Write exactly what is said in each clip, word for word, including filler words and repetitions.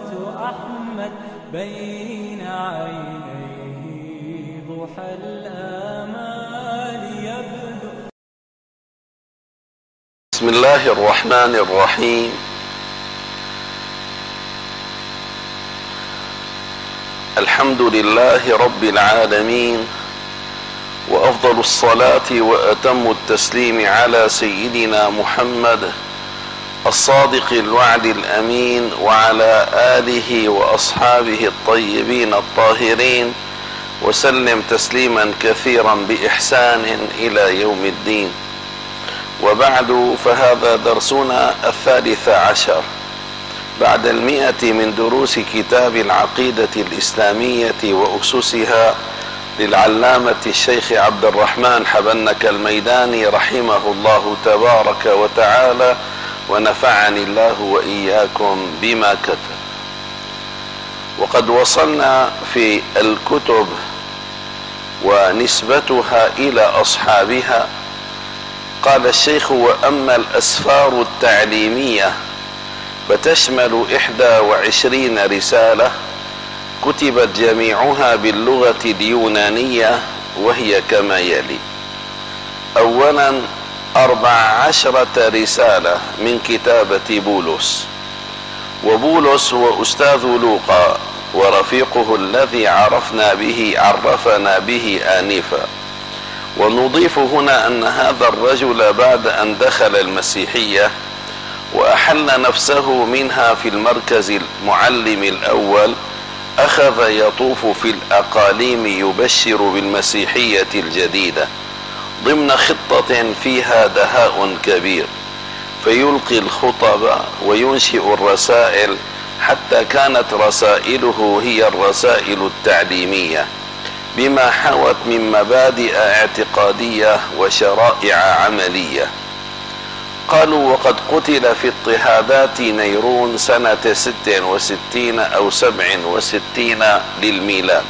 أحمد بين عينيه ضحى الآمال يبدو. بسم الله الرحمن الرحيم. الحمد لله رب العالمين، وأفضل الصلاة وأتم التسليم على سيدنا محمد الصادق الوعد الأمين، وعلى آله وأصحابه الطيبين الطاهرين، وسلم تسليما كثيرا بإحسان إلى يوم الدين. وبعد، فهذا درسنا الثالث عشر بعد المئة من دروس كتاب العقيدة الإسلامية وأسسها للعلامة الشيخ عبد الرحمن حبنك الميداني رحمه الله تبارك وتعالى، ونفعني الله وإياكم بما كتب. وقد وصلنا في الكتب ونسبتها إلى أصحابها. قال الشيخ: وأما الأسفار التعليمية فتشمل إحدى وعشرين رسالة كتبت جميعها باللغة اليونانية، وهي كما يلي: أولا، أربع عشرة رسالة من كتابة بولس، وبولس هو أستاذ لوقا ورفيقه الذي عرفنا به عرفنا به آنفا. ونضيف هنا أن هذا الرجل بعد أن دخل المسيحية وأحل نفسه منها في المركز المعلم الأول، أخذ يطوف في الأقاليم يبشر بالمسيحية الجديدة ضمن خطة فيها دهاء كبير، فيلقي الخطب وينشئ الرسائل، حتى كانت رسائله هي الرسائل التعليمية بما حوت من مبادئ اعتقادية وشرائع عملية. قالوا: وقد قتل في اضطهادات نيرون سنة ست وستين أو سبع وستين للميلاد.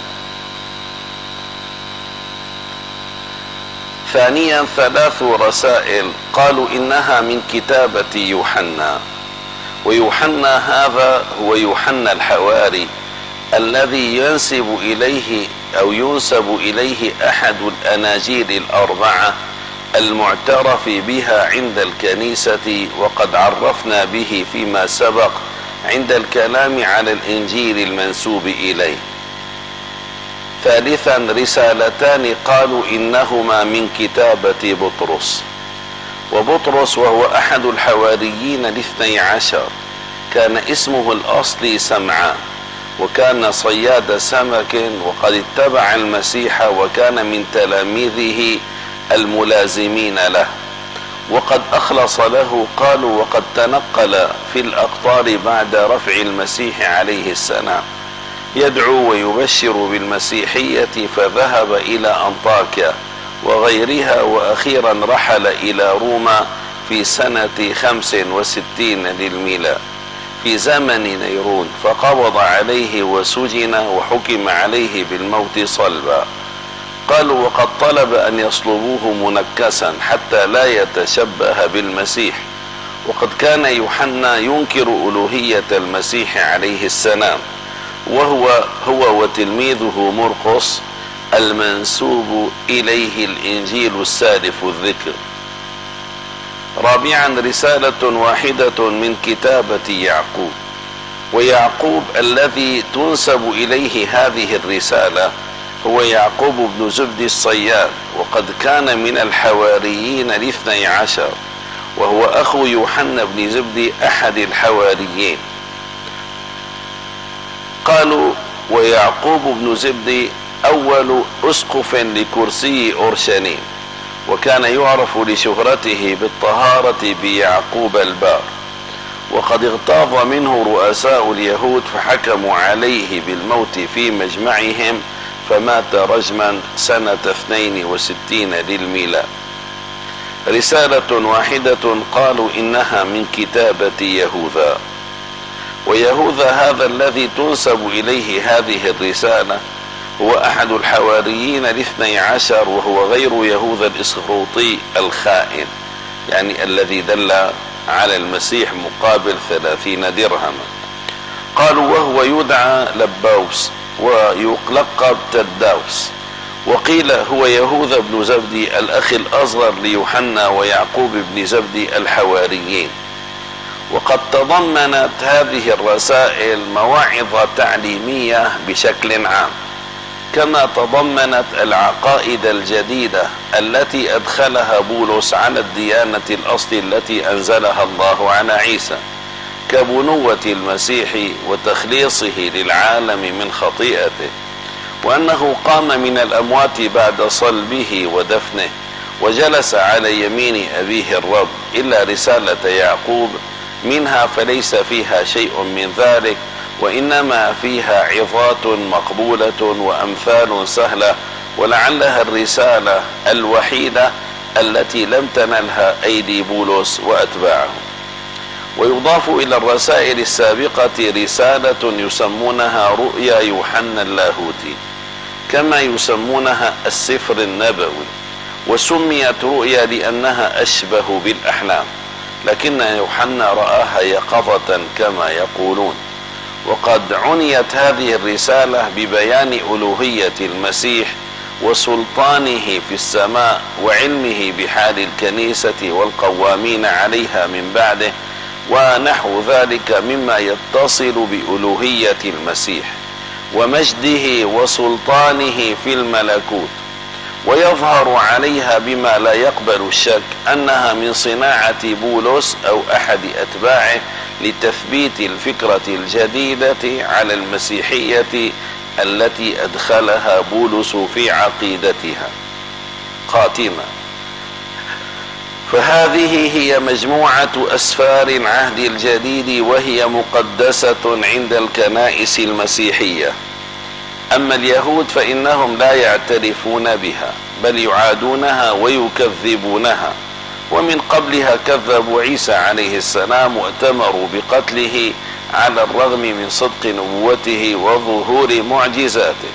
ثانيا، ثلاث رسائل قالوا إنها من كتابة يوحنا، ويوحنا هذا هو يوحنا الحواري الذي ينسب إليه أو ينسب إليه أحد الأناجيل الأربعة المعترف بها عند الكنيسة، وقد عرفنا به فيما سبق عند الكلام على الإنجيل المنسوب إليه. ثالثا، رسالتان قالوا إنهما من كتابة بطرس، وبطرس وهو أحد الحواريين الاثني عشر كان اسمه الأصلي سمعان، وكان صياد سمك، وقد اتبع المسيح وكان من تلاميذه الملازمين له، وقد أخلص له. قالوا: وقد تنقل في الأقطار بعد رفع المسيح عليه السلام يدعو ويبشر بالمسيحية، فذهب إلى أنطاكيا وغيرها، وأخيرا رحل إلى روما في سنة خمس وستين للميلاد في زمن نيرون، فقبض عليه وسجن وحكم عليه بالموت صلبا. قالوا: وقد طلب أن يصلبوه منكسا حتى لا يتشبه بالمسيح، وقد كان يوحنا ينكر ألوهية المسيح عليه السلام، وهو هو وتلميذه مرقس المنسوب إليه الإنجيل السالف الذكر. رابعا، رسالة واحدة من كتابة يعقوب، ويعقوب الذي تنسب إليه هذه الرسالة هو يعقوب بن زبدي الصياد، وقد كان من الحواريين الاثني عشر، وهو أخو يوحنا بن زبدي أحد الحواريين. قالوا: ويعقوب بن زبدي أول أسقف لكرسي أورشليم، وكان يعرف لشهرته بالطهارة بيعقوب البار، وقد اغتاظ منه رؤساء اليهود فحكموا عليه بالموت في مجمعهم، فمات رجما سنة اثنين وستين للميلاد. رسالة واحدة قالوا إنها من كتابة يهوذا، ويهوذا هذا الذي تنسب إليه هذه الرسالة هو أحد الحواريين الاثني عشر، وهو غير يهوذا الإسخروطي الخائن، يعني الذي دل على المسيح مقابل ثلاثين درهما. قالوا وهو يدعى لباوس ويلقب تداوس. وقيل هو يهوذا بن زبدي الأخ الأصغر ليوحنا ويعقوب بن زبدي الحواريين. وقد تضمنت هذه الرسائل مواعظ تعليمية بشكل عام، كما تضمنت العقائد الجديدة التي أدخلها بولس على الديانة الأصل التي أنزلها الله على عيسى، كبنوة المسيح وتخليصه للعالم من خطيئته، وأنه قام من الأموات بعد صلبه ودفنه وجلس على يمين أبيه الرب، إلا رسالة يعقوب منها فليس فيها شيء من ذلك، وإنما فيها عظات مقبولة وأمثال سهلة، ولعلها الرسالة الوحيدة التي لم تنلها أيدي بولس وأتباعه. ويضاف إلى الرسائل السابقة رسالة يسمونها رؤيا يوحنا اللاهوتي، كما يسمونها السفر النبوي، وسميت رؤيا لأنها أشبه بالأحلام، لكن يوحنا رآها يقظة كما يقولون. وقد عنيت هذه الرسالة ببيان ألوهية المسيح وسلطانه في السماء وعلمه بحال الكنيسة والقوامين عليها من بعده، ونحو ذلك مما يتصل بألوهية المسيح ومجده وسلطانه في الملكوت. ويظهر عليها بما لا يقبل الشك أنها من صناعة بولس أو أحد أتباعه لتثبيت الفكرة الجديدة على المسيحية التي أدخلها بولس في عقيدتها. خاتمة. فهذه هي مجموعة أسفار العهد الجديد، وهي مقدسة عند الكنائس المسيحية. أما اليهود فإنهم لا يعترفون بها، بل يعادونها ويكذبونها، ومن قبلها كذبوا عيسى عليه السلام وأتمروا بقتله على الرغم من صدق نبوته وظهور معجزاته.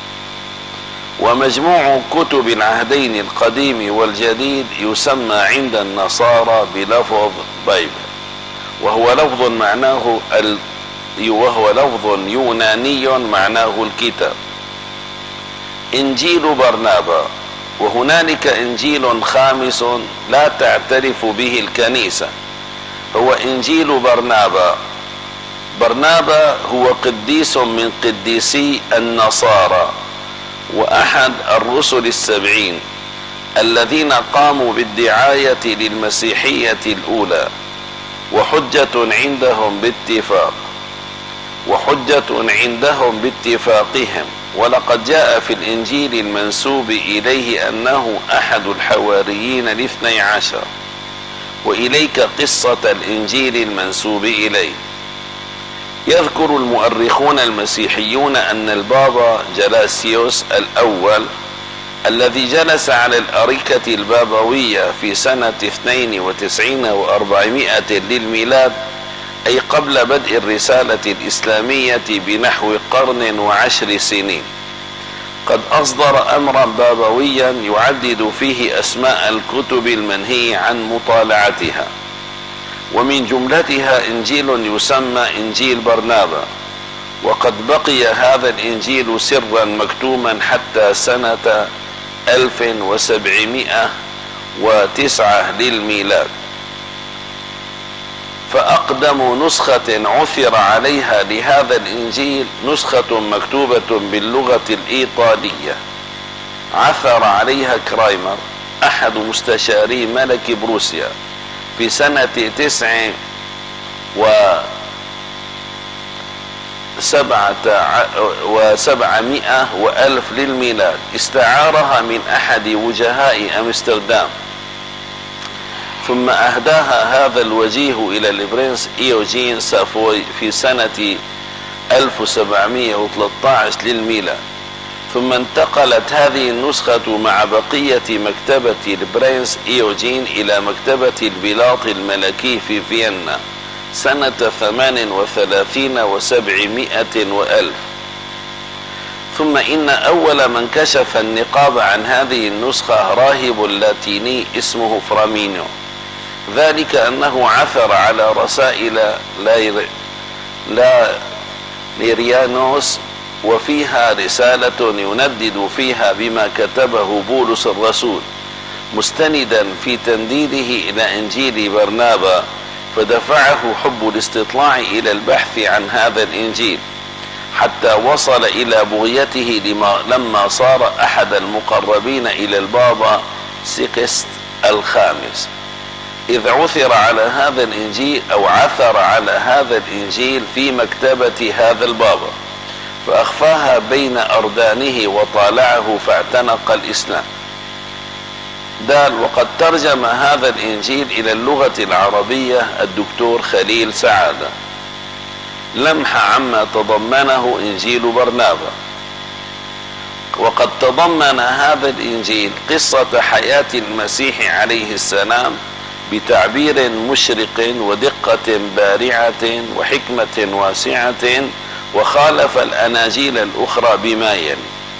ومجموع كتب العهدين القديم والجديد يسمى عند النصارى بلفظ بايبل، وهو لفظ معناه ال... وهو لفظ يوناني معناه الكتاب. إنجيل برنابا، وهنالك إنجيل خامس لا تعترف به الكنيسة، هو إنجيل برنابا. برنابا هو قديس من قديسي النصارى، وأحد الرسل السبعين الذين قاموا بالدعاية للمسيحية الأولى، وحجة عندهم باتفاق وحجة عندهم باتفاقهم. ولقد جاء في الإنجيل المنسوب إليه أنه أحد الحواريين الاثني عشر. وإليك قصة الإنجيل المنسوب إليه. يذكر المؤرخون المسيحيون أن البابا جلاسيوس الأول الذي جلس على الأريكة البابوية في سنة اثنين وتسعين وأربعمائة للميلاد، أي قبل بدء الرسالة الإسلامية بنحو قرن وعشر سنين، قد أصدر أمرا بابويا يعدد فيه أسماء الكتب المنهي عن مطالعتها، ومن جملتها إنجيل يسمى إنجيل برنابا. وقد بقي هذا الإنجيل سرا مكتوما حتى سنة ألف وسبعمائة وتسعة للميلاد. فأقدم نسخة عثر عليها لهذا الإنجيل نسخة مكتوبة باللغة الإيطالية، عثر عليها كرايمر أحد مستشاري ملك بروسيا في سنة تسع وسبعمائة وألف للميلاد. استعارها من أحد وجهاء أمستردام، ثم أهداها هذا الوجيه إلى البرنس إيوجين سافوي في سنة ألف وسبعمائة وثلاثة عشر للميلاد. ثم انتقلت هذه النسخة مع بقية مكتبة البرنس إيوجين إلى مكتبة البلاط الملكي في فيينا سنة ثمان وثلاثين وسبعمائة وألف. ثم إن أول من كشف النقاب عن هذه النسخة راهب لاتيني اسمه فرامينيو، ذلك أنه عثر على رسائل لا, لا ليريانوس، وفيها رسالة يندد فيها بما كتبه بولس الرسول مستندا في تنديده إلى إنجيل برنابا، فدفعه حب الاستطلاع إلى البحث عن هذا الإنجيل حتى وصل إلى بغيته لما صار أحد المقربين إلى البابا سيكست الخامس، إذ عثر على هذا الإنجيل أو عثر على هذا الإنجيل في مكتبة هذا البابا، فأخفاها بين أردانه وطالعه فاعتنق الإسلام. دال وقد ترجم هذا الإنجيل إلى اللغة العربية الدكتور خليل سعادة. لمح عما تضمنه إنجيل برنابا. وقد تضمن هذا الإنجيل قصة حياة المسيح عليه السلام بتعبير مشرق ودقة بارعة وحكمة واسعة، وخالف الأناجيل الأخرى بما يلي: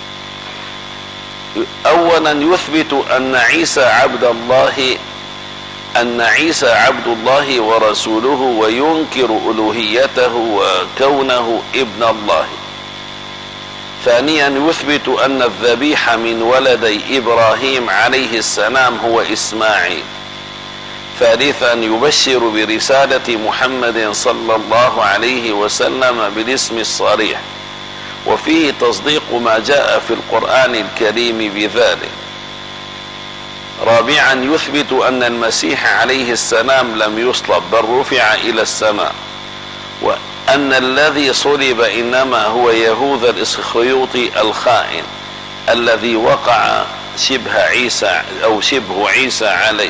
أولا يثبت أن عيسى عبد الله أن عيسى عبد الله ورسوله، وينكر ألوهيته وكونه ابن الله. ثانيا يثبت أن الذبيح من ولدي إبراهيم عليه السلام هو إسماعيل. ثالثا يبشر برسالة محمد صلى الله عليه وسلم بالاسم الصريح، وفيه تصديق ما جاء في القرآن الكريم بذلك. رابعا يثبت أن المسيح عليه السلام لم يصلب بل رفع إلى السماء، وأن الذي صلب إنما هو يهوذا الإسخريوطي الخائن الذي وقع شبه عيسى أو شبه عيسى عليه.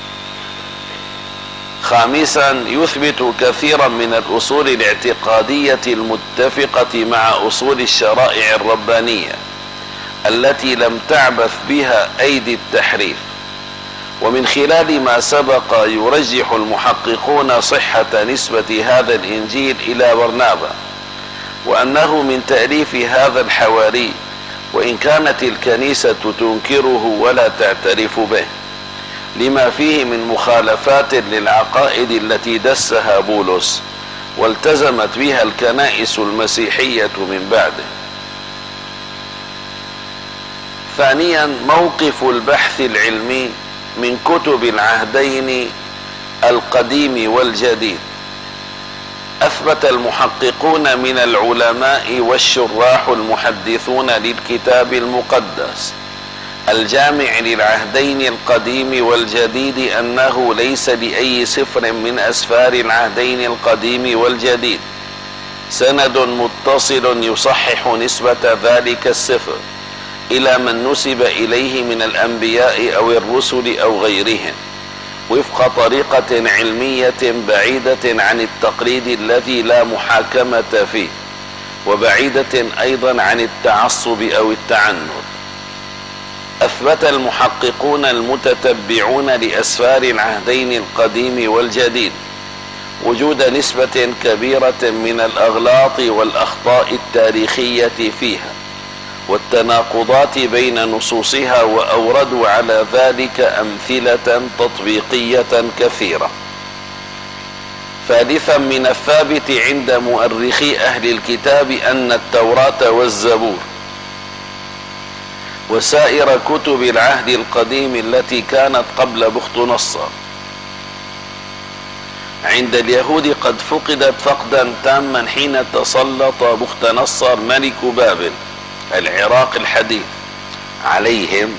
خامسا يثبت كثيرا من الأصول الاعتقادية المتفقة مع أصول الشرائع الربانية التي لم تعبث بها أيدي التحريف. ومن خلال ما سبق يرجح المحققون صحة نسبة هذا الإنجيل إلى برنابا، وأنه من تأليف هذا الحواري، وإن كانت الكنيسة تنكره ولا تعترف به، لما فيه من مخالفات للعقائد التي دسها بولس والتزمت بها الكنائس المسيحية من بعده. ثانيا موقف البحث العلمي من كتب العهدين القديم والجديد. أثبت المحققون من العلماء والشراح المحدثون للكتاب المقدس الجامع للعهدين القديم والجديد أنه ليس لأي سفر من أسفار العهدين القديم والجديد سند متصل يصحح نسبة ذلك السفر إلى من نسب إليه من الأنبياء أو الرسل أو غيرهم، وفق طريقة علمية بعيدة عن التقليد الذي لا محاكمة فيه، وبعيدة أيضا عن التعصب أو التعنت. أثبت المحققون المتتبعون لأسفار العهدين القديم والجديد وجود نسبة كبيرة من الأغلاط والأخطاء التاريخية فيها والتناقضات بين نصوصها، وأوردوا على ذلك أمثلة تطبيقية كثيرة. ثالثا من الثابت عند مؤرخي أهل الكتاب أن التوراة والزبور وسائر كتب العهد القديم التي كانت قبل بخت نصر عند اليهود قد فقدت فقدا تاما حين تسلط بخت نصر ملك بابل العراق الحديث عليهم،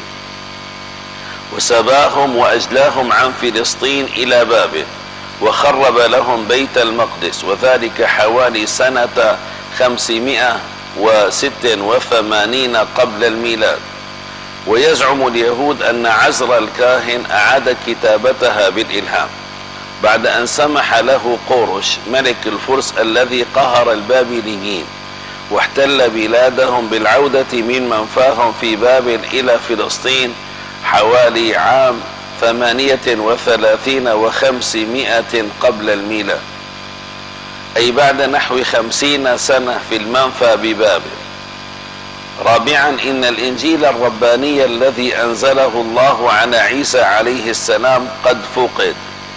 وسباهم وأجلاهم عن فلسطين إلى بابل، وخرب لهم بيت المقدس، وذلك حوالي سنة خمسمائة وستة وثمانين قبل الميلاد. ويزعم اليهود أن عزر الكاهن أعاد كتابتها بالإلهام بعد أن سمح له قورش ملك الفرس الذي قهر البابليين واحتل بلادهم بالعودة من منفاهم في بابل إلى فلسطين حوالي عام ثمانية وثلاثين وخمسمائة قبل الميلاد، أي بعد نحو خمسين سنة في المنفى ببابل. رابعا إن الإنجيل الرباني الذي أنزله الله على عيسى عليه السلام قد فقد،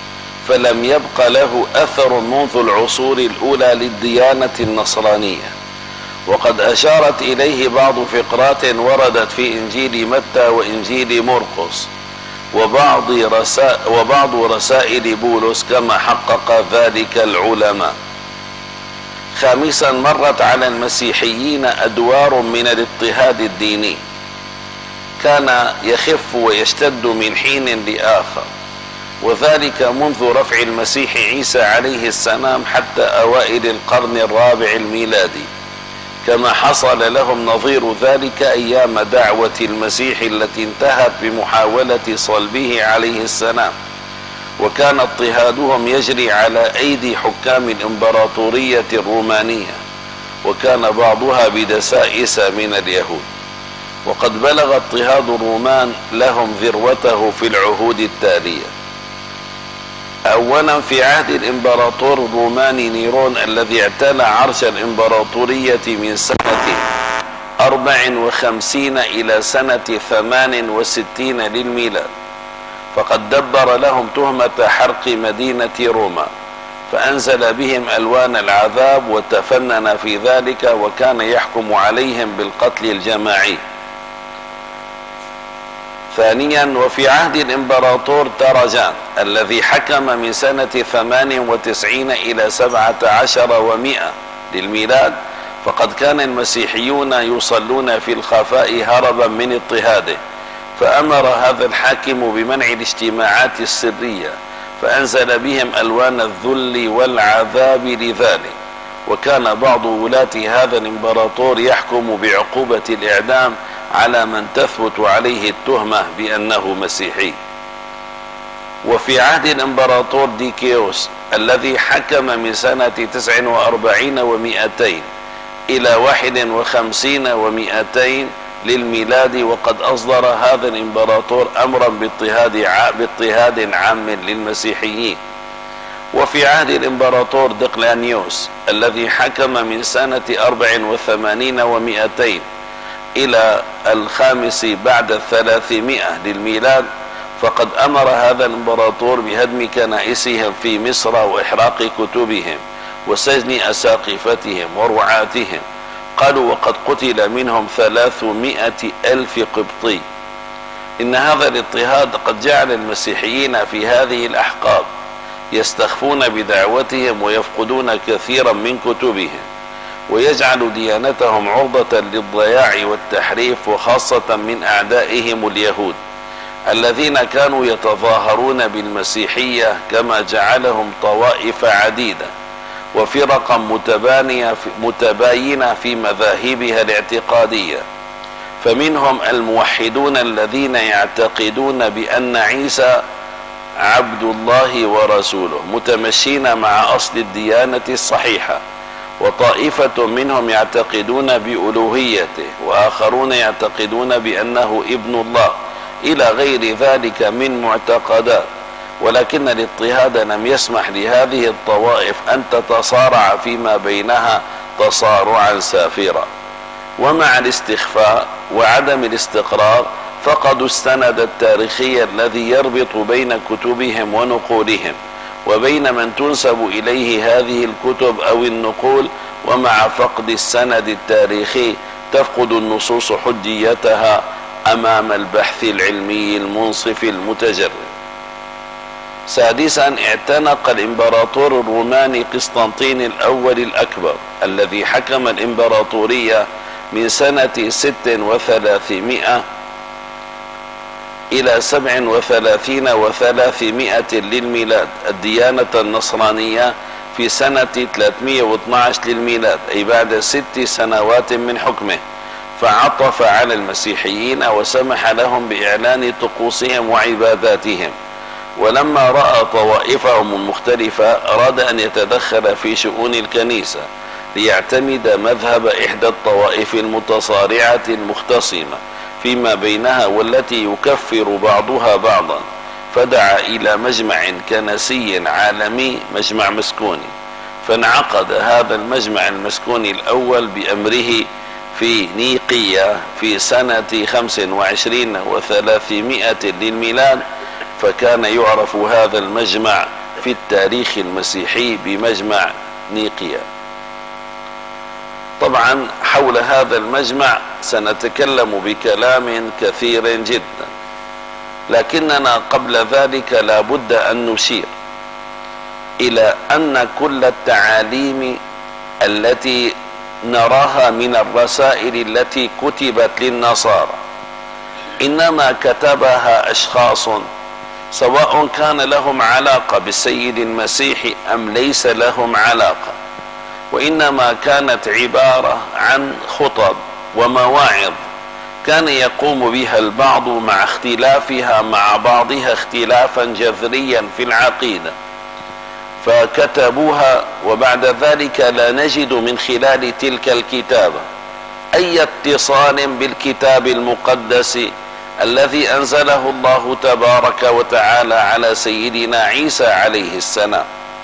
فلم يبق له أثر منذ العصور الأولى للديانة النصرانية. وقد أشارت إليه بعض فقرات وردت في إنجيل متى وإنجيل مرقس وبعض رسائل, وبعض رسائل بولس كما حقق ذلك العلماء. خامسا، مرت على المسيحيين أدوار من الاضطهاد الديني كان يخف ويشتد من حين لآخر، وذلك منذ رفع المسيح عيسى عليه السلام حتى أوائل القرن الرابع الميلادي، كما حصل لهم نظير ذلك أيام دعوة المسيح التي انتهت بمحاولة صلبه عليه السلام. وكان اضطهادهم يجري على أيدي حكام الإمبراطورية الرومانية، وكان بعضها بدسائس من اليهود. وقد بلغ اضطهاد الرومان لهم ذروته في العهود التالية. أولا، في عهد الإمبراطور الروماني نيرون الذي اعتلى عرش الإمبراطورية من سنة أربع وخمسين إلى سنة ثمان وستين للميلاد، فقد دبر لهم تهمة حرق مدينة روما، فأنزل بهم ألوان العذاب وتفنن في ذلك، وكان يحكم عليهم بالقتل الجماعي. ثانيا، وفي عهد الإمبراطور تراجان الذي حكم من سنة ثمان وتسعين إلى سبعة عشر ومئة للميلاد، فقد كان المسيحيون يصلون في الخفاء هربا من اضطهاده، فأمر هذا الحاكم بمنع الاجتماعات السرية، فأنزل بهم ألوان الذل والعذاب لذلك. وكان بعض ولاة هذا الإمبراطور يحكم بعقوبة الإعدام على من تثبت عليه التهمة بأنه مسيحي. وفي عهد الإمبراطور ديكيوس الذي حكم من سنة تسع وأربعين ومئتين إلى واحد وخمسين ومئتين للميلاد، وقد أصدر هذا الإمبراطور أمرا باضطهاد باضطهاد عام للمسيحيين. وفي عهد الإمبراطور دقلانيوس الذي حكم من سنة أربع وثمانين ومئتين إلى الخامس بعد الثلاثمائة للميلاد، فقد أمر هذا الإمبراطور بهدم كنائسهم في مصر وإحراق كتبهم وسجن أساقفتهم ورعاتهم. قالوا وقد قتل منهم ثلاثمائة ألف قبطي. إن هذا الاضطهاد قد جعل المسيحيين في هذه الأحقاب يستخفون بدعوتهم ويفقدون كثيرا من كتبهم، ويجعل ديانتهم عرضة للضياع والتحريف، وخاصة من أعدائهم اليهود الذين كانوا يتظاهرون بالمسيحية، كما جعلهم طوائف عديدة وفرقا متبانية متباينة في مذاهبها الاعتقادية. فمنهم الموحدون الذين يعتقدون بأن عيسى عبد الله ورسوله متمشين مع أصل الديانة الصحيحة، وطائفة منهم يعتقدون بألوهيته، وآخرون يعتقدون بأنه ابن الله، إلى غير ذلك من معتقدات. ولكن الاضطهاد لم يسمح لهذه الطوائف أن تتصارع فيما بينها تصارعا سافرا. ومع الاستخفاء وعدم الاستقرار فقدوا السند التاريخي الذي يربط بين كتبهم ونقولهم وبين من تنسب إليه هذه الكتب أو النقول. ومع فقد السند التاريخي تفقد النصوص حجيتها أمام البحث العلمي المنصف المتجرد. سادسا، اعتنق الإمبراطور الروماني قسطنطين الأول الأكبر الذي حكم الإمبراطورية من سنة ست وثلاثمائة إلى سبع وثلاثين وثلاثمائة للميلاد الديانة النصرانية في سنة ثلاثمائة واثني عشر للميلاد، أي بعد ست سنوات من حكمه، فعطف على المسيحيين وسمح لهم بإعلان طقوسهم وعباداتهم. ولما رأى طوائفهم المختلفة أراد أن يتدخل في شؤون الكنيسة ليعتمد مذهب إحدى الطوائف المتصارعة المختصمة فيما بينها والتي يكفر بعضها بعضا، فدعا إلى مجمع كنسي عالمي، مجمع مسكوني. فانعقد هذا المجمع المسكوني الأول بأمره في نيقية في سنة خمس وعشرين وثلاثمائة للميلاد، فكان يعرف هذا المجمع في التاريخ المسيحي بمجمع نيقيا. طبعا حول هذا المجمع سنتكلم بكلام كثير جدا، لكننا قبل ذلك لا بد أن نشير إلى أن كل التعاليم التي نراها من الرسائل التي كتبت للنصارى إنما كتبها أشخاص سواء كان لهم علاقة بالسيد المسيح أم ليس لهم علاقة، وإنما كانت عبارة عن خطب ومواعظ كان يقوم بها البعض مع اختلافها مع بعضها اختلافا جذريا في العقيدة، فكتبوها، وبعد ذلك لا نجد من خلال تلك الكتابة أي اتصال بالكتاب المقدس الذي أنزله الله تبارك وتعالى على سيدنا عيسى عليه السلام.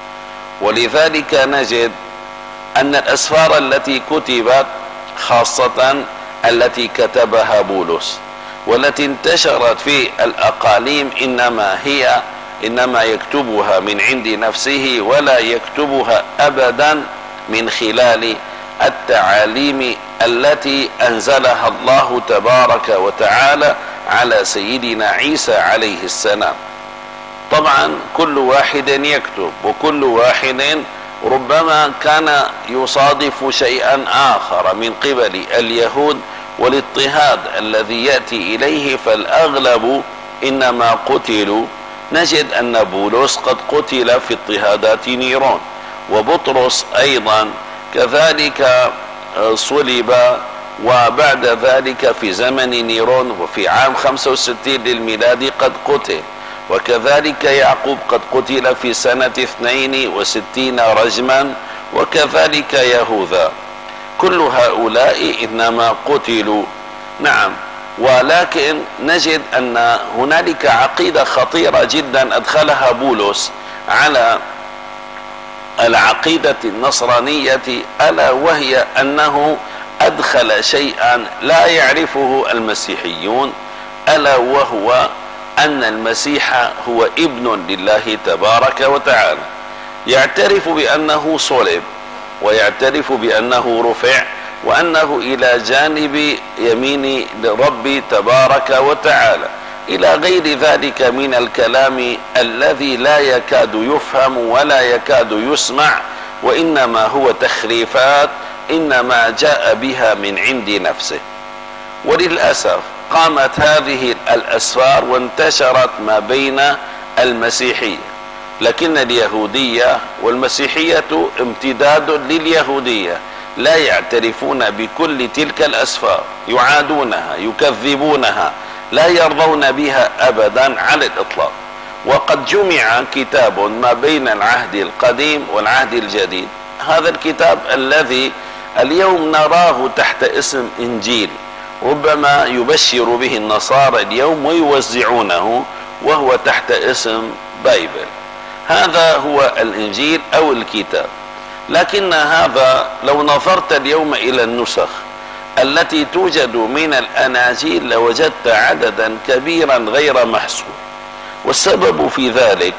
ولذلك نجد أن الأسفار التي كتبت خاصة التي كتبها بولس والتي انتشرت في الأقاليم إنما هي إنما يكتبها من عند نفسه، ولا يكتبها أبدا من خلال التعاليم التي أنزلها الله تبارك وتعالى على سيدنا عيسى عليه السلام. طبعا كل واحد يكتب، وكل واحد ربما كان يصادف شيئا آخر من قبل اليهود والاضطهاد الذي يأتي إليه، فالأغلب إنما قتلوا. نجد أن بولس قد قتل في اضطهادات نيرون، وبطرس أيضا كذلك صلب، وبعد ذلك في زمن نيرون وفي عام خمسة وستين للميلاد قد قتل، وكذلك يعقوب قد قتل في سنة اثنين وستين رجما، وكذلك يهوذا. كل هؤلاء إنما قتلوا. نعم، ولكن نجد أن هنالك عقيدة خطيرة جدا أدخلها بولس على العقيدة النصرانية، ألا وهي أنه أدخل شيئا لا يعرفه المسيحيون، ألا وهو أن المسيح هو ابن لله تبارك وتعالى، يعترف بأنه صلب، ويعترف بأنه رفع، وأنه إلى جانب يمين الرب تبارك وتعالى، إلى غير ذلك من الكلام الذي لا يكاد يفهم ولا يكاد يسمع، وإنما هو تخريفات إنما جاء بها من عند نفسه. وللأسف قامت هذه الأسفار وانتشرت ما بين المسيحية، لكن اليهودية والمسيحية امتداد لليهودية، لا يعترفون بكل تلك الأسفار، يعادونها، يكذبونها، لا يرضون بها أبدا على الإطلاق. وقد جمع كتاب ما بين العهد القديم والعهد الجديد، هذا الكتاب الذي اليوم نراه تحت اسم إنجيل، ربما يبشر به النصارى اليوم ويوزعونه، وهو تحت اسم بايبل. هذا هو الإنجيل أو الكتاب. لكن هذا لو نظرت اليوم إلى النسخ التي توجد من الأناجيل لوجدت عددا كبيرا غير محصور، والسبب في ذلك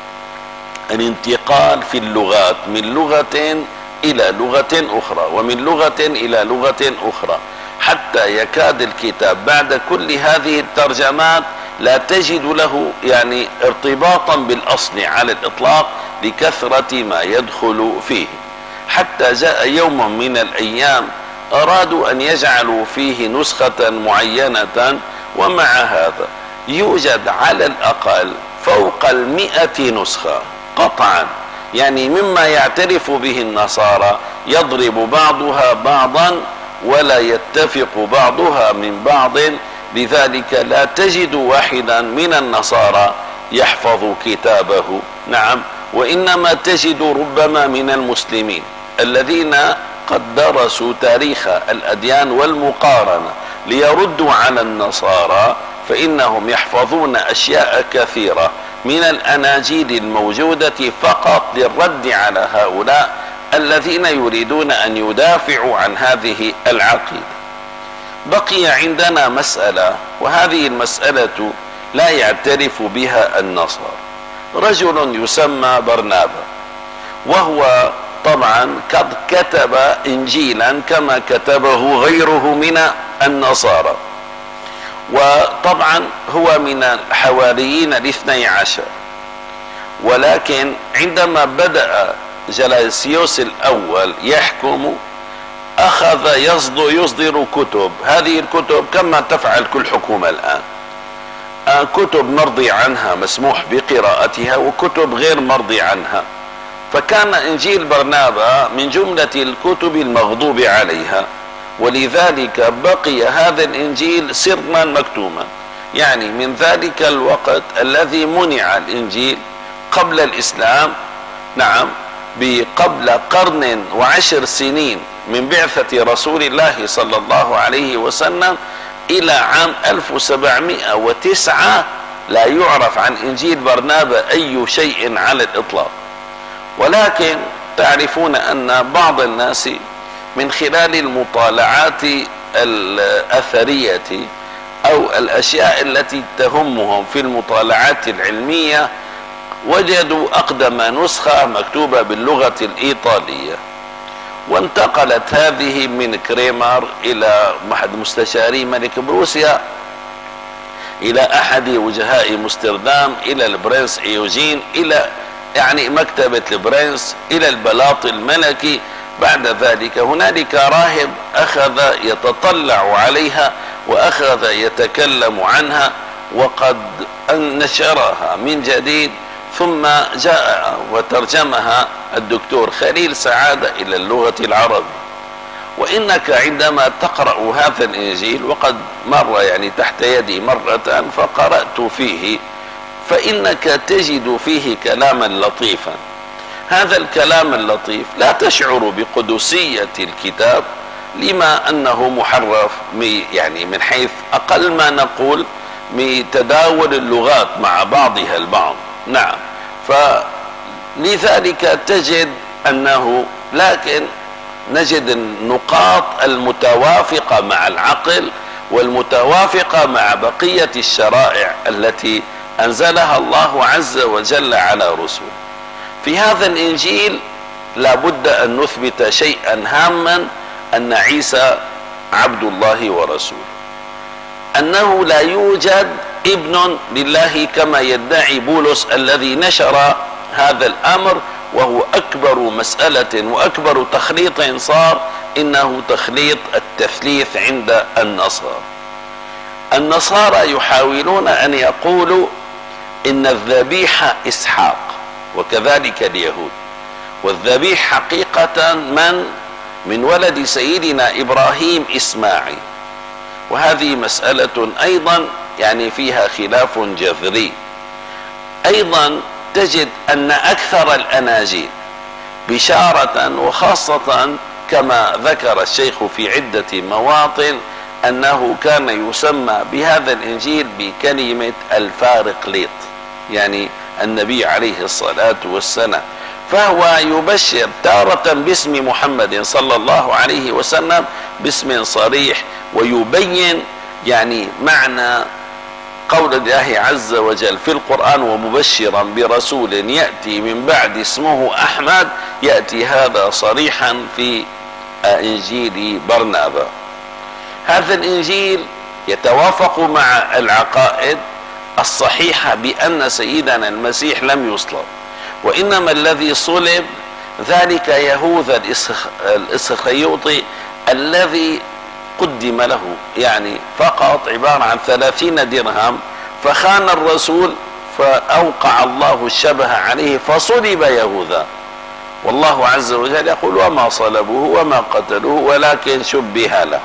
الانتقال في اللغات من لغة إلى لغة أخرى ومن لغة إلى لغة أخرى، حتى يكاد الكتاب بعد كل هذه الترجمات لا تجد له يعني ارتباطا بالأصل على الإطلاق لكثرة ما يدخل فيه. حتى جاء يوم من الأيام أرادوا أن يجعلوا فيه نسخة معينة، ومع هذا يوجد على الأقل فوق المئة نسخة قطعا، يعني مما يعترف به النصارى يضرب بعضها بعضا ولا يتفق بعضها من بعض، لذلك لا تجد واحدا من النصارى يحفظ كتابه. نعم، وإنما تجد ربما من المسلمين الذين قد درسوا تاريخ الأديان والمقارنة ليردوا على النصارى، فإنهم يحفظون أشياء كثيرة من الأناجيل الموجودة فقط للرد على هؤلاء الذين يريدون أن يدافعوا عن هذه العقيدة. بقي عندنا مسألة، وهذه المسألة لا يعترف بها النصارى، رجل يسمى برنابا، وهو طبعا قد كتب إنجيلا كما كتبه غيره من النصارى، وطبعا هو من الحواريين الاثني عشر. ولكن عندما بدأ جلاسيوس الأول يحكم أخذ يصدر, يصدر كتب. هذه الكتب كما تفعل كل حكومة الآن، كتب مرضي عنها مسموح بقراءتها وكتب غير مرضي عنها. فكان إنجيل برنابا من جملة الكتب المغضوب عليها، ولذلك بقي هذا الإنجيل سرا مكتوما. يعني من ذلك الوقت الذي منع الإنجيل قبل الإسلام، نعم، بقبل قرن وعشر سنين من بعثة رسول الله صلى الله عليه وسلم إلى عام ألف وسبعمائة وتسعة لا يعرف عن إنجيل برنابا أي شيء على الإطلاق. ولكن تعرفون أن بعض الناس من خلال المطالعات الأثرية أو الأشياء التي تهمهم في المطالعات العلمية وجدوا أقدم نسخة مكتوبة باللغة الإيطالية، وانتقلت هذه من كريمر إلى أحد مستشاري ملك بروسيا، إلى أحد وجهاء أمستردام، إلى البرنس إيوجين، إلى يعني مكتبة البرنس، إلى البلاط الملكي. بعد ذلك هنالك راهب أخذ يتطلع عليها وأخذ يتكلم عنها وقد نشرها من جديد، ثم جاء وترجمها الدكتور خليل سعادة إلى اللغة العربية. وإنك عندما تقرأ هذا الإنجيل، وقد مر يعني تحت يدي مرة فقرأت فيه، فإنك تجد فيه كلاما لطيفا. هذا الكلام اللطيف لا تشعر بقدسية الكتاب لما أنه محرف يعني من حيث أقل ما نقول من تداول اللغات مع بعضها البعض. نعم، فلذلك تجد أنه لكن نجد النقاط المتوافقة مع العقل والمتوافقة مع بقية الشرائع التي أنزلها الله عز وجل على رسله. في هذا الإنجيل لابد أن نثبت شيئا هاما، أن عيسى عبد الله ورسوله، أنه لا يوجد ابن لله كما يدعي بولس الذي نشر هذا الأمر، وهو أكبر مسألة وأكبر تخليط صار، إنه تخليط التثليث عند النصارى. النصارى يحاولون أن يقولوا إن الذبيح إسحاق، وكذلك اليهود، والذبيح حقيقة من من ولد سيدنا إبراهيم إسماعيل. وهذه مسألة أيضا يعني فيها خلاف جذري. أيضا تجد أن أكثر الأناجيل بشارة، وخاصة كما ذكر الشيخ في عدة مواطن أنه كان يسمى بهذا الإنجيل بكلمة الفارقليط، يعني النبي عليه الصلاة والسلام، فهو يبشر تارة باسم محمد صلى الله عليه وسلم باسم صريح، ويبين يعني معنى قول الله عز وجل في القرآن: ومبشرا برسول يأتي من بعد اسمه أحمد. يأتي هذا صريحا في إنجيل برنابا. هذا الإنجيل يتوافق مع العقائد الصحيحة بأن سيدنا المسيح لم يصلب، وإنما الذي صلب ذلك يهوذا الإسخريوطي الذي قدم له يعني فقط عبارة عن ثلاثين درهم، فخان الرسول فأوقع الله الشبه عليه فصلب يهوذا. والله عز وجل يقول: وما صلبوه وما قتلوه ولكن شبه له.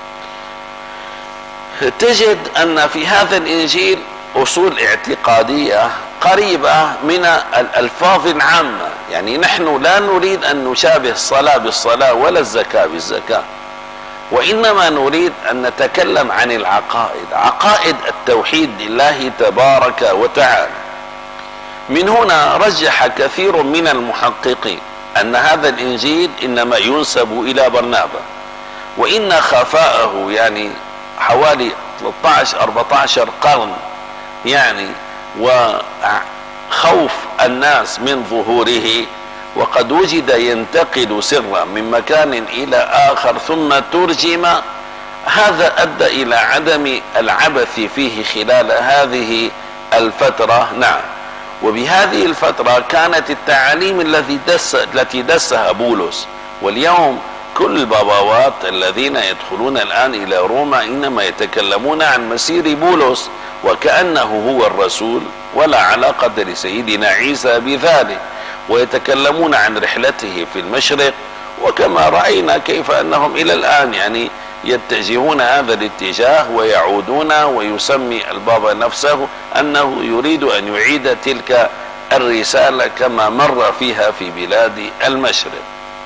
تجد أن في هذا الإنجيل أصول اعتقادية قريبة من الألفاظ العامة، يعني نحن لا نريد أن نشابه الصلاة بالصلاة ولا الزكاة بالزكاة، وإنما نريد أن نتكلم عن العقائد، عقائد التوحيد لله تبارك وتعالى. من هنا رجح كثير من المحققين أن هذا الإنجيل إنما ينسب إلى برنابا، وإن خفاءه يعني حوالي ثلاثة عشر أربعة عشر قرن يعني، وخفاء خوف الناس من ظهوره، وقد وجد ينتقل سرا من مكان إلى آخر ثم ترجم، هذا أدى إلى عدم العبث فيه خلال هذه الفترة. نعم. وبهذه الفترة كانت التعاليم التي دس التي دسها بولس، واليوم كل الباباوات الذين يدخلون الآن إلى روما إنما يتكلمون عن مسير بولس وكأنه هو الرسول، ولا علاقة لسيدنا عيسى بذلك، ويتكلمون عن رحلته في المشرق، وكما رأينا كيف أنهم إلى الآن يعني يتجهون هذا الاتجاه ويعودون، ويسمي البابا نفسه أنه يريد أن يعيد تلك الرسالة كما مر فيها في بلاد المشرق.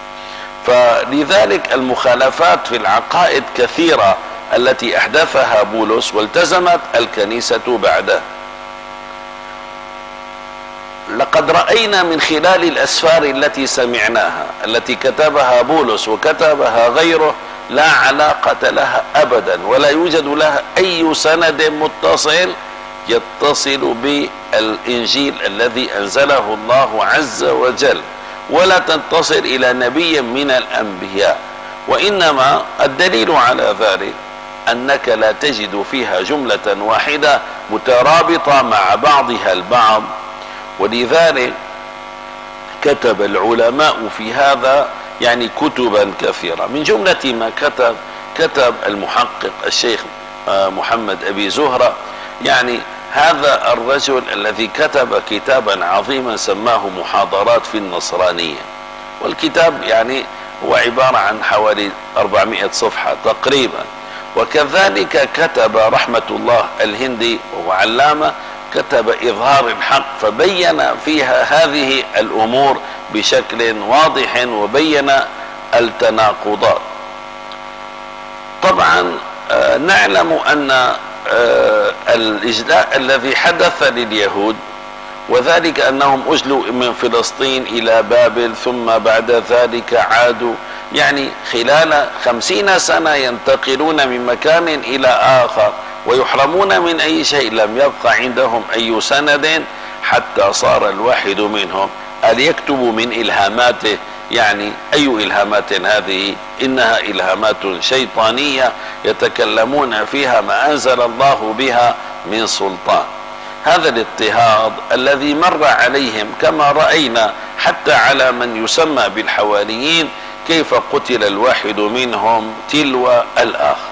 فلذلك المخالفات في العقائد كثيرة التي أحدثها بولس والتزمت الكنيسة بعده. لقد رأينا من خلال الأسفار التي سمعناها التي كتبها بولس وكتبها غيره لا علاقة لها أبدا، ولا يوجد لها أي سند متصل يتصل بالإنجيل الذي أنزله الله عز وجل، ولا تنتصر إلى نبي من الأنبياء. وإنما الدليل على ذلك أنك لا تجد فيها جملة واحدة مترابطة مع بعضها البعض. ولذلك كتب العلماء في هذا يعني كتبا كثيرة. من جملة ما كتب كتب المحقق الشيخ محمد أبي زهرة، يعني هذا الرجل الذي كتب كتابا عظيما سماه محاضرات في النصرانية، والكتاب يعني هو عبارة عن حوالي أربعمائة صفحة تقريبا. وكذلك كتب رحمة الله الهندي وهو علامة، كتب إظهار الحق، فبين فيها هذه الأمور بشكل واضح وبين التناقضات. طبعا نعلم أن الإجلاء الذي حدث لليهود، وذلك أنهم أجلوا من فلسطين إلى بابل، ثم بعد ذلك عادوا، يعني خلال خمسين سنة ينتقلون من مكان إلى آخر ويحرمون من أي شيء، لم يبقى عندهم أي سند حتى صار الواحد منهم أن يكتب من إلهاماته. يعني أي إلهامات هذه؟ إنها إلهامات شيطانية يتكلمون فيها ما أنزل الله بها من سلطان. هذا الاضطهاد الذي مر عليهم كما رأينا حتى على من يسمى بالحواريين، كيف قتل الواحد منهم تلو الآخر.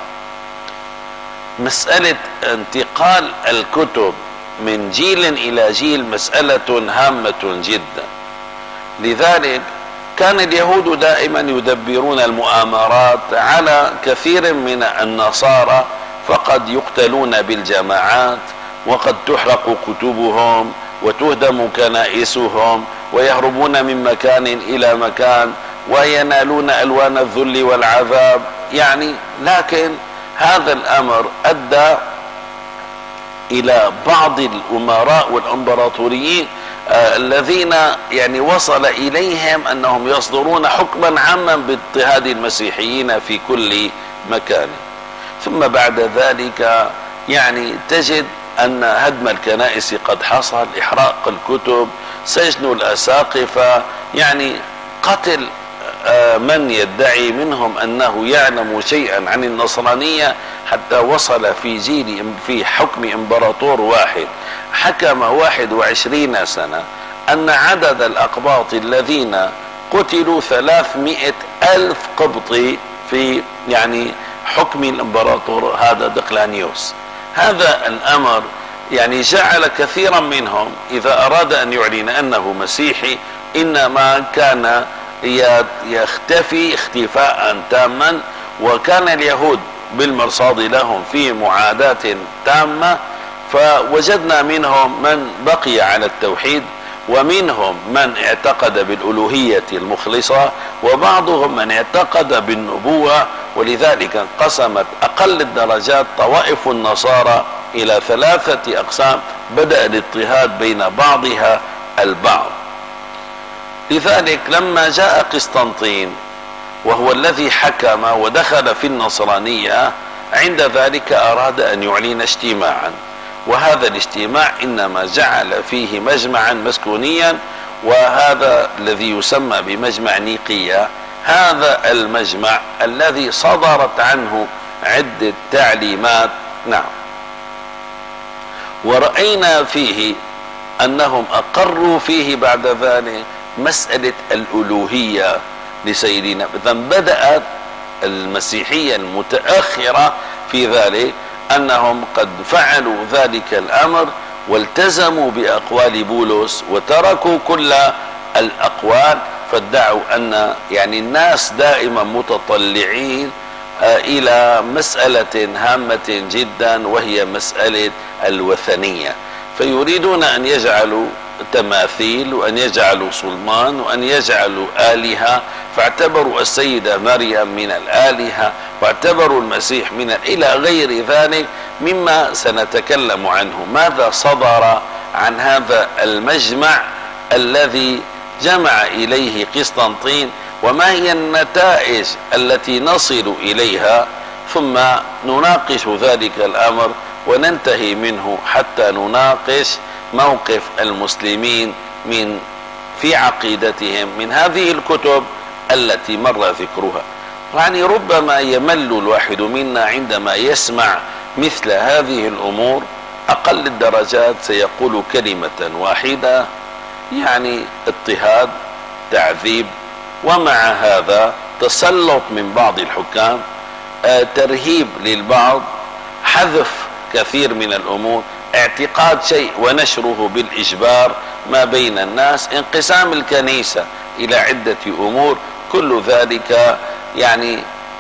مسألة انتقال الكتب من جيل إلى جيل مسألة هامة جدا. لذلك كان اليهود دائما يدبرون المؤامرات على كثير من النصارى، فقد يقتلون بالجماعات، وقد تحرق كتبهم وتهدم كنائسهم، ويهربون من مكان إلى مكان وينالون ألوان الذل والعذاب. يعني لكن هذا الأمر أدى إلى بعض الأمراء والإمبراطوريين آه الذين يعني وصل إليهم أنهم يصدرون حكما عاما باضطهاد المسيحيين في كل مكان. ثم بعد ذلك يعني تجد أن هدم الكنائس قد حصل، إحراق الكتب، سجن الأساقفة، يعني قتل من يدعي منهم أنه يعلم شيئا عن النصرانية، حتى وصل في جيل في حكم إمبراطور واحد حكم واحد وعشرين سنة أن عدد الأقباط الذين قتلوا ثلاثمائة ألف قبطي في يعني حكم الإمبراطور هذا دقلانيوس. هذا الأمر يعني جعل كثيرا منهم إذا أراد أن يعلن أنه مسيحي إنما كان يختفي اختفاء تاما. وكان اليهود بالمرصاد لهم في معاداة تامة، فوجدنا منهم من بقي على التوحيد، ومنهم من اعتقد بالألوهية المخلصة، وبعضهم من اعتقد بالنبوة. ولذلك انقسمت أقل الدرجات طوائف النصارى إلى ثلاثة أقسام، بدأ الاضطهاد بين بعضها البعض. لذلك لما جاء قسطنطين وهو الذي حكم ودخل في النصرانية، عند ذلك أراد أن يعلن اجتماعا، وهذا الاجتماع إنما جعل فيه مجمعا مسكونيا، وهذا الذي يسمى بمجمع نيقية. هذا المجمع الذي صدرت عنه عدة تعليمات. نعم. ورأينا فيه أنهم أقروا فيه بعد ذلك مسألة الألوهية لسيدنا. إذا بدأت المسيحية المتأخرة في ذلك أنهم قد فعلوا ذلك الأمر والتزموا بأقوال بولس وتركوا كل الأقوال، فادعوا أن يعني الناس دائما متطلعين إلى مسألة هامة جدا، وهي مسألة الوثنية، فيريدون أن يجعلوا تماثيل وأن يجعلوا صلمان وأن يجعلوا آلهة، فاعتبروا السيدة مريم من الآلهة، واعتبروا المسيح من إلى غير ذلك مما سنتكلم عنه. ماذا صدر عن هذا المجمع الذي جمع إليه قسطنطين، وما هي النتائج التي نصل إليها، ثم نناقش ذلك الأمر وننتهي منه حتى نناقش موقف المسلمين من في عقيدتهم من هذه الكتب التي مر ذكرها. يعني ربما يمل الواحد منا عندما يسمع مثل هذه الأمور، أقل الدرجات سيقول كلمة واحدة، يعني اضطهاد، تعذيب، ومع هذا تسلط من بعض الحكام، آه ترهيب للبعض، حذف كثير من الأمور، اعتقاد شيء ونشره بالإجبار ما بين الناس، انقسام الكنيسة إلى عدة أمور. كل ذلك يعني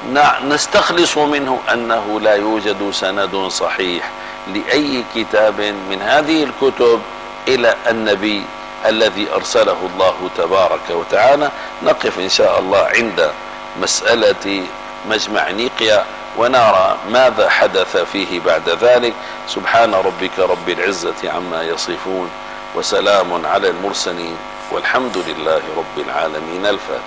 نستخلص منه أنه لا يوجد سند صحيح لأي كتاب من هذه الكتب إلى النبي الذي أرسله الله تبارك وتعالى. نقف إن شاء الله عند مسألة مجمع نيقيا ونرى ماذا حدث فيه بعد ذلك. سبحان ربك رب العزة عما يصفون، وسلام على المرسلين، والحمد لله رب العالمين. الفاتحة.